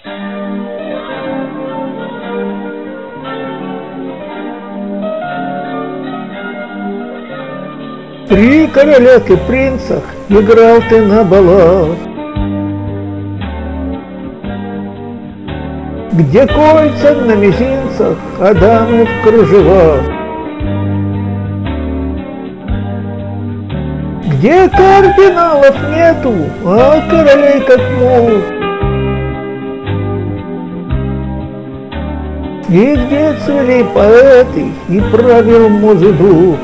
При королях и принцах играл ты на балах, где кольца на мизинцах, а дамы в кружевах, где кардиналов нету, а королей как мух, и где цвели поэты и правил музы дух.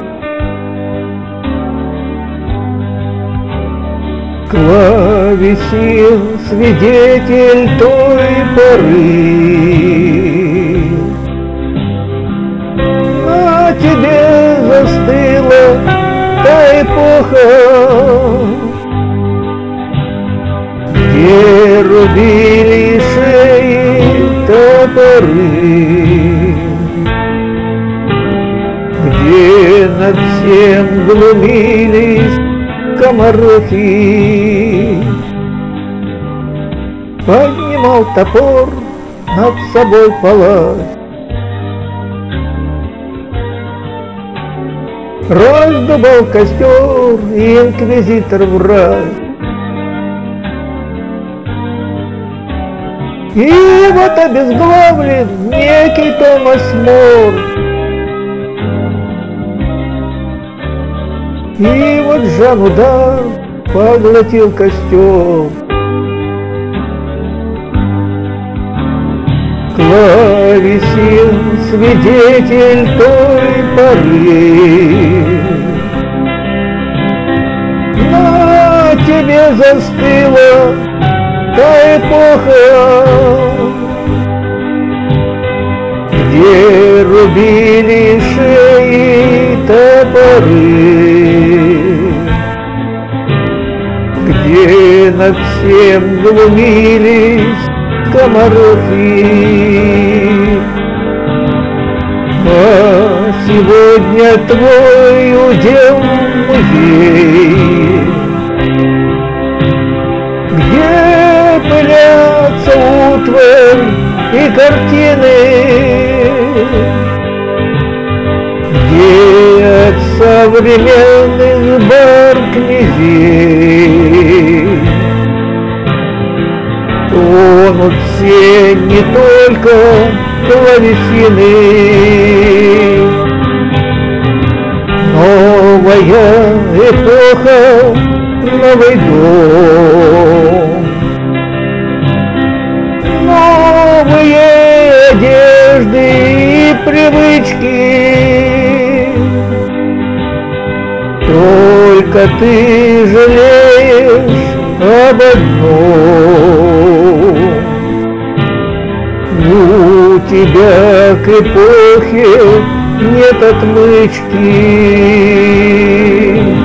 Клавесин, свидетель той поры, на тебе застыла та эпоха, где рубили шеи топоры, где над всем глумились скоморохи. Поднимал топор над собой палать, раздубал костер и инквизитор врать. И вот обезглавлен некий Томас Мор, и вот Жанну д'Арк поглотил костер. Клавесин, свидетель той поры, на тебе застыла та эпоха, где рубили шеи топоры, где над всем глумились скоморохи. А сегодня твой удел музей, где пылятся утварь и картины, где от современных бар князей тонут все не только клавесины. Новая эпоха, новый дом, новые одежды и привычки. Только ты жалеешь об одном: у тебя к эпохе нет отмычки.